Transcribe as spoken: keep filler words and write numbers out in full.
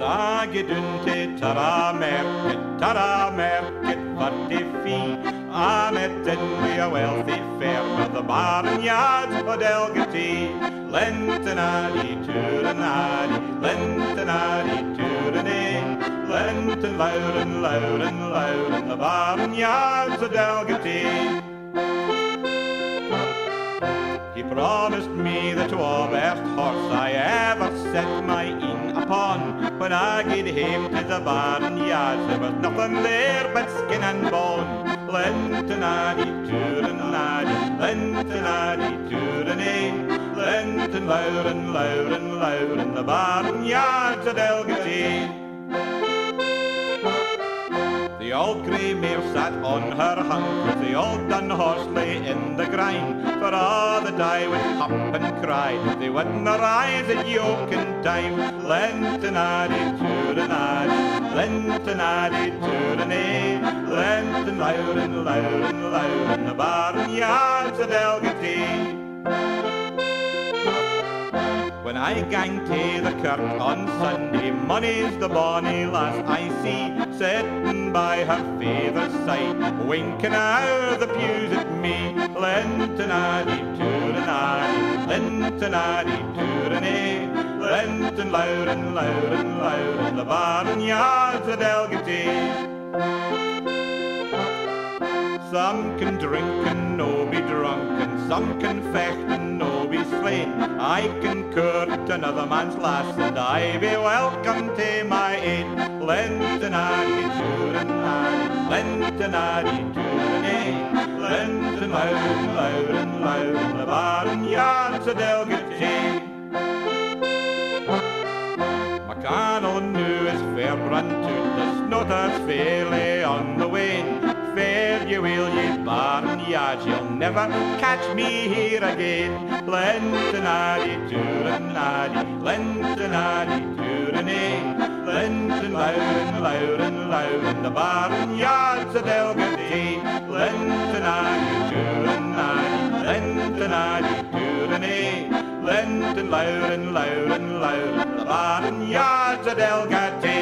Sagedunte tara merket, tara merket for de fee. I met in we a wealthy fair with the barnyards of Delgety. Lentonadi, Turanadi, Lentonadi, Turane, Lenton loud and loud and loud in the barnyards of Delgety. He promised me the twa best horse I ever set my een upon. When I gaed hame to the barnyards, there was nothing there but skin and bone. Lentonadi, Turanadi, Lentonadi, Turane, Lenton loud and loud and loud in the barnyards of Delgety. The old grey mare sat on her hunkers, the old dun horse lay in the grind. For all that I would hop and cry, they wouldn't rise at yoking time. Lentonadi, Turanadi, Lentonadi, Turane, Lenton loud and loud and loud in the barnyards of Delgety. When I gang to the kirk on Sunday, money's the bonny lass I see, sitting by her favour's side, winking out the pews at me. Lentonadi, Turanadi, Lentonadi, Turane, Lenton loud and loud and loud in the barnyards of Delgety. Some can drink and no be drunk, and some can fecht and no be slain. I can court another man's lass, and I be welcome to my aid. Lentonadi, Turanadi, Lentonadi, Turane, Lenton loud and loud and loud in the barnyards of Delgety. McConnell knew his fair run to the snotters fairly on the wane. Fare you will, ye barnyards, you'll never catch me here again. Lentonadi, Turanadi, Lentonadi, Turane, Lenton loud and loud and loud in the barnyards of Delgety. Lentonadi, Turanadi, Lentonadi, Turane, Lenton loud and loud and loud in the barnyards of Delgety.